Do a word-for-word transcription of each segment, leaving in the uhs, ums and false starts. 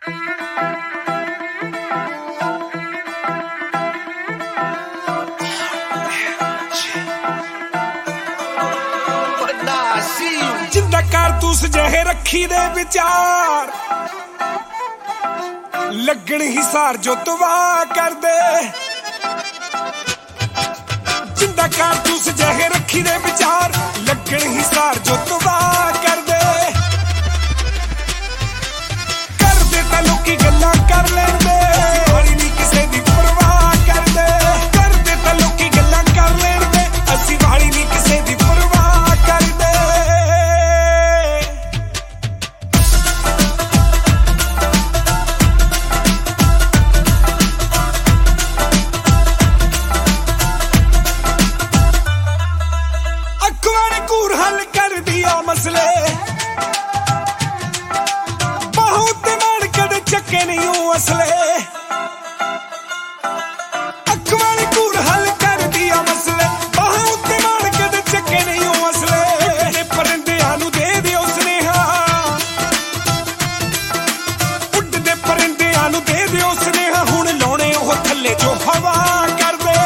जिंदा कारतूस जहे रखी दे विचार लगन हिसार जो तबाह कर दे। जिंदा कारतूस जहे रखी दे विचार लगन हिसार जो तबाह कर दे। कर दे तां लोकी गल्लां कर लेंदे वाली नहीं किसे दी परवाह कर दे। कर दे तां लोकी गल्लां कर लेंदे असी वाली नहीं किसे दी परवाह कर दे। हल कर दिया मसले बहुत मन कदे चक्के नहीं हूं असले। अखवाली कूर हल कर दिया मसले बहुत मन कदे चक्के नहीं हूं असले। परिंदियां नूं दे दियो स्नेहा उड़दे परिंदियां नूं दे दियो स्नेहा हुण लाउणे ओह थल्ले जो हवा कर दे।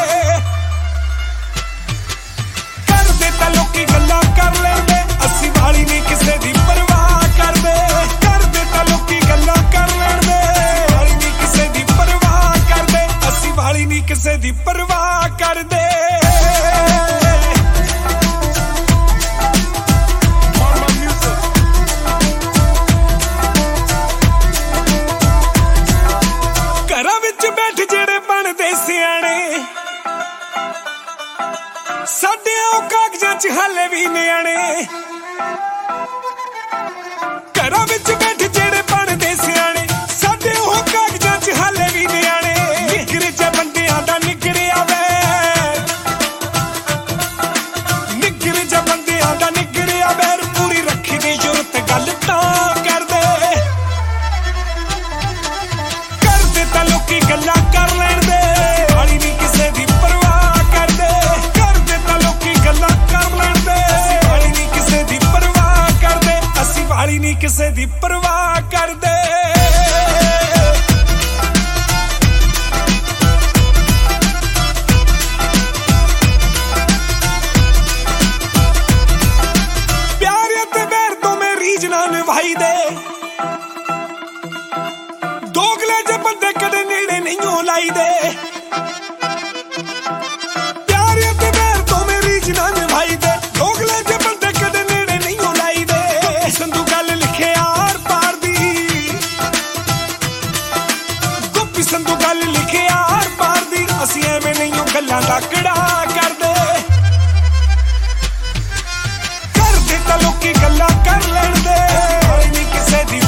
कर दे तां लोकी गल्लां कर लेंदे असी वाली नहीं किसे दी परवाह कर दे। कर दे तां लोकी गल्लां कर लेंदे वाली नहीं किसे दी परवाह कर दे। असी वाली नहीं किसे दी परवाह कर दे। घरां विच बैठ जेड़े बनदे सियाणे साडे ओ कागजां च हाले भी नियाणे। घरां विच बैठ जेड़े बनदे सियाणे साडे ओ कागजां च हाले भी नियाणे। निगरे च बंदियां दा निगरिया वैर निगरे च बंदियां दा निगरिया वैर पूरी रखी दी जुरत गल तां कर दे। कर दे तां लोकी गल्लां कर लैण दे वाली नहीं किसे दी परवाह कर दे। कर दे तां लोकी गल्लां कर लैण दे वाली नहीं किसे दी परवाह कर दे। असी वाली नहीं किसे दी परवाह कर दे। प्यार ते बैर तो मैं रीझ ना निभाई दे दोगले जे बंदे कदे नेड़े नहीं हो लाई दे। प्यार ते बैर तो मैं रीझ ना निभाई दे दोगले जे बंदे कदे नेड़े नहीं हो लाई दे। संधू गल लिखे आर पार दी गोपी संधू गल लिखे आर पार दी असी एवें नहीं हो गल्लां दा कड़ा कर दे। कर दे तां लोकी गल्लां कर लैण दे वाली नहीं किसे दी